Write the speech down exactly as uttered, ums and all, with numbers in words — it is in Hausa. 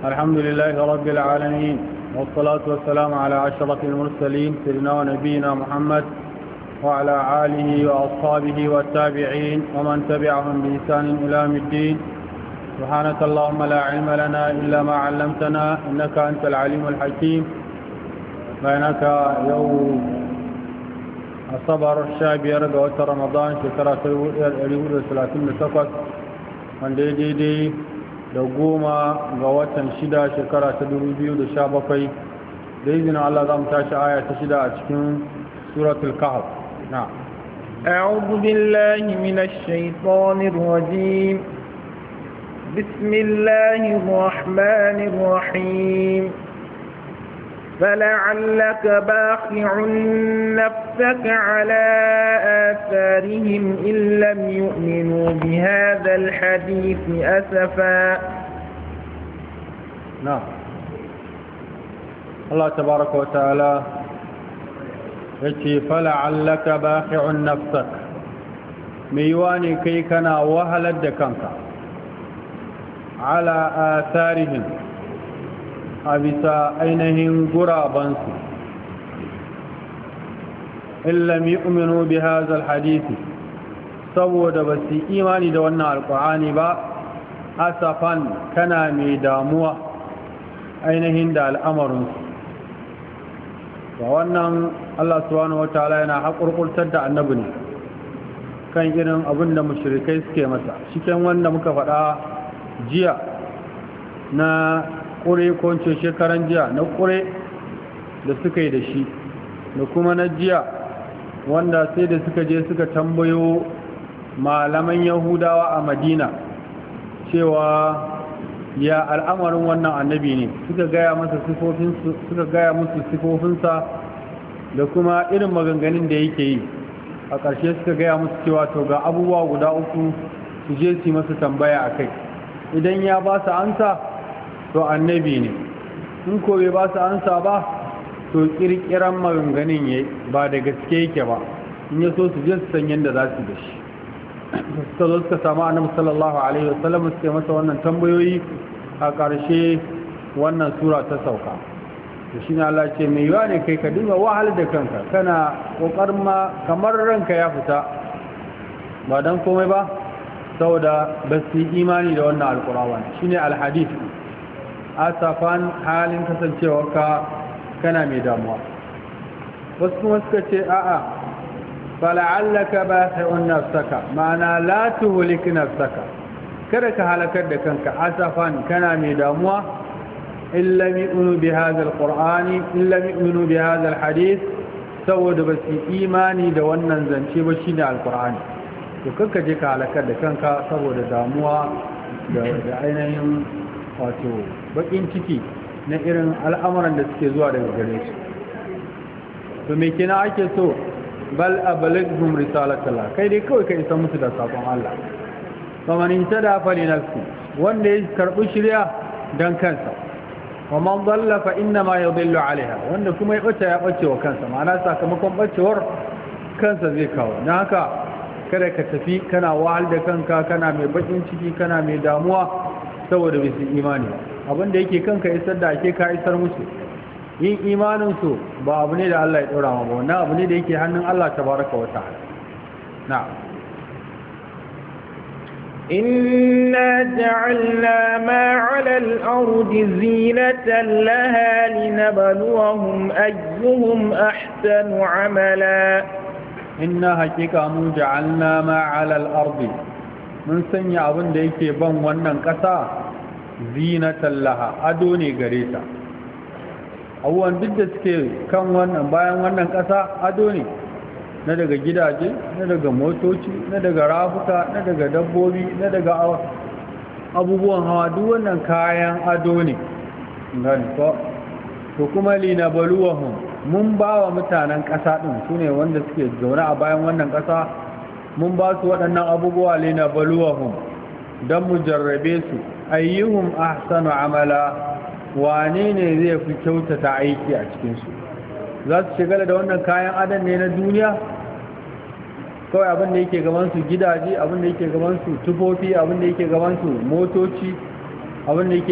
الحمد لله رب العالمين والصلاة والسلام على أشرف المرسلين سيدنا ونبينا محمد وعلى آله وأصحابه والتابعين ومن تبعهم بإحسان إلى يوم الدين. سبحانك اللهم لا علم لنا إلا ما علمتنا إنك أنت العليم الحكيم. بينك يوم الصبر الشعب يرجع وتر رمضان شكرا اليهود وثلاثين لسقط من دي دي دي دوغوما غواتن شدا شكرا تدور بيو دشابقي بإذن الله ضم تاش آية شدا أشكين سورة الكهف. نعم. أعوذ بالله من الشيطان الرجيم. بسم الله الرحمن الرحيم. فلعلك باخع نفسك على آثارهم إن لم يؤمنوا بهذا الحديث أسفا. نعم. الله تبارك وتعالى يقول فلعلك باخع نفسك ميواني كي كنا وهلت دكانك على آثارهم a bisa ainihin gurabansu illam yu'minu bi hadha alhadisi saboda ba su imani da wannan alqur'ani ba asafan kana mai damuwa ainihin da al'amarinsu ba wannan Allah subhanahu wataala yana haƙurƙurtar da annabi ne kan irin abin da mushrikai suke masa cikin wanda muka faɗa jiya na ƙure ko ce shekaran jiya na ƙure da suka yi da shi da kuma na jiya wanda sai da suka je suka tambayo malaman yahudawa a madina cewa ya al'amarin wannan annabi ne suka gaya masa sifofinsu suka gaya musu sifofinsa da kuma irin maganganun da yake yi a ƙarshe suka gaya musu cewa to ga abubuwa guda uku su je su masa tambaya a kai idan ya ba su ansa to annabi ne in ko bai ba su ansa ba to kirkiran maganganun yayi ba da gaske yake ba in ya so su je su san yadda za su da shi suka zo suka samu annabi sallallahu alaihi wasallam suka masa wannan tambayoyi a ƙarshe wannan sura ta sauka to shine Allah ce mai yawa ne kai ka dinga wahalar da kanka kana kokarin ma kamar ranka ya fita ba dan komai ba saboda ba su imani da wannan alqur'ani shine alhadith asafan halin kasancewarka kana mai damuwa wasu kuma suka ce a'a fala'allaka bahi'un nafsaka ma'ana la tuhlik nafsaka kada ka halakar da kanka asafan kana mai damuwa illa yu'minu bi hadha alqur'ani illa yu'minu bi hadha alhadith saboda ba su imani da wannan zance ba shine alqur'ani to kanka je ka halakar da kanka saboda damuwa da ainihin wato bakin ciki na irin al'amuran da suke zuwa daga gare su to me kina ake so bal abalaghum risalatallah kai dai kawai ka isa musu da sakon Allah faman intada fali nafsi wanda ya karbi shari'a dan kansa waman dalla fa inna ma yadhillu alaiha wanda kuma ya bace ya bace wa kansa ma'ana sakamakon bacewar kansa zai kawo dan haka kada ka tafi kana wahal da kanka kana mai bakin ciki kana mai damuwa saboda bai su imani abinda yake kanka isar da ake ka isar musu yin imaninsu ba abu ne da Allah ya ɗora ma ba wannan abu ne da yake hannun Allah tabaraka wa ta'ala na'am إنا جعلنا ما على الأرض زينة لها لنبلوهم أيهم أحسن عملا إنا حقيقة من جعلنا ما على الأرض mun sanya abin da yake ban wannan ƙasa zinatan laha ado ne gare ta abubuwan duk da suke kan wannan bayan wannan ƙasa ado ne na daga gidaje na daga motoci na daga rafuka na daga dabbobi na daga abubuwan hawa duk wannan kayan ado ne gani ko to kuma linabaluwahum mun ba wa mutanen ƙasa ɗin su ne wanda suke zaune a bayan wannan ƙasa mun ba su waɗannan abubuwa lina baluwahum don mu jarrabe su ayyuhum ahsanu amala wane ne zai fi kyautata aiki a cikinsu za su shigala da wannan kayan adan ne na duniya kawai abin da yake gabansu gidaje abin da yake gabansu tufofi abin da yake gabansu motoci abin da yake